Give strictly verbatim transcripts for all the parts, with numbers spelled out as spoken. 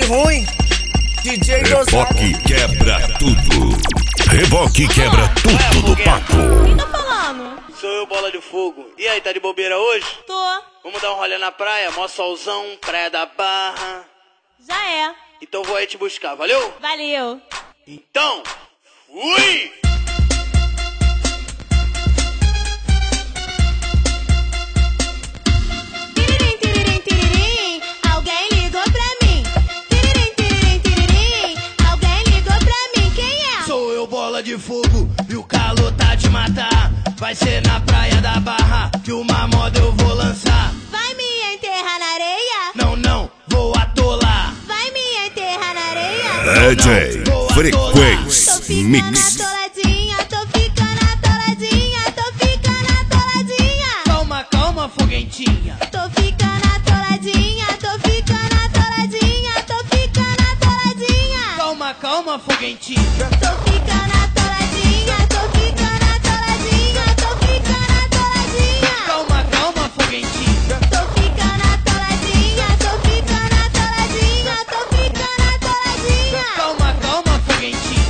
ruim. D J Reboque quebra tudo. Reboque quebra tudo do papo. Quem tá falando? Sou eu, Bola de Fogo. E aí, tá de bobeira hoje? Tô. Vamos dar um rolê na praia? Mó solzão, praia da Barra. Já é. Então vou aí te buscar, valeu? Valeu. Então, fui! Tiririm, tiririm, tiririm, alguém ligou pra mim. Tiririm, tiririm, tiririm, alguém ligou pra mim. Quem é? Sou eu, Bola de Fogo, e o calor tá de matar. Vai ser na praia da Barra que uma moda eu vou lançar. Vai me enterrar na areia? Não, não, vou atolar. Vai me enterrar na areia? D J Tô Frequência ficando Mix. atoladinha, tô ficando atoladinha, tô ficando atoladinha. Calma, calma, foguentinha. Tô ficando atoladinha, tô ficando atoladinha, tô ficando atoladinha. Calma, calma, foguentinha. Tô ficando atoladinha, tô ficando atoladinha, tô ficando atoladinha. Calma, calma, foguentinha. Tô ficando atoladinha, tô ficando atoladinha, tô ficando atoladinha. Calma, calma, foguentinha.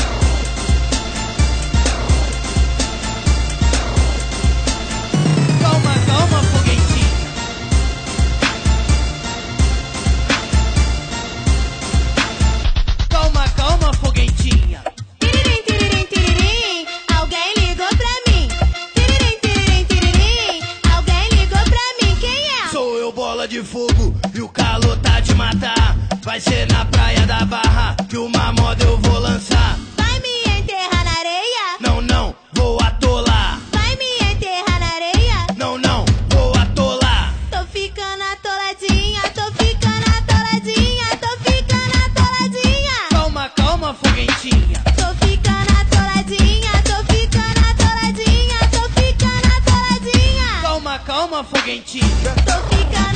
Calma, calma, foguentinha. Calma, calma, foguentinha. Tiririm, tiririm, tiririm, alguém ligou pra mim. Tiririm, tiririm, tiririm, alguém ligou pra mim. Quem é? Sou eu, Bola de Fogo, e o calor tá de matar. Vai ser na praia da Barra que uma moda eu vou lançar. Vai me enterrar na areia? Não, não, vou atolar. Vai me enterrar na areia? Não, não, vou atolar. Tô ficando atoladinha, tô ficando atoladinha, tô ficando atoladinha. Calma, calma, foguentinha. Tô ficando atoladinha, tô ficando atoladinha, tô ficando atoladinha. Calma, calma, foguentinha. Tô ficando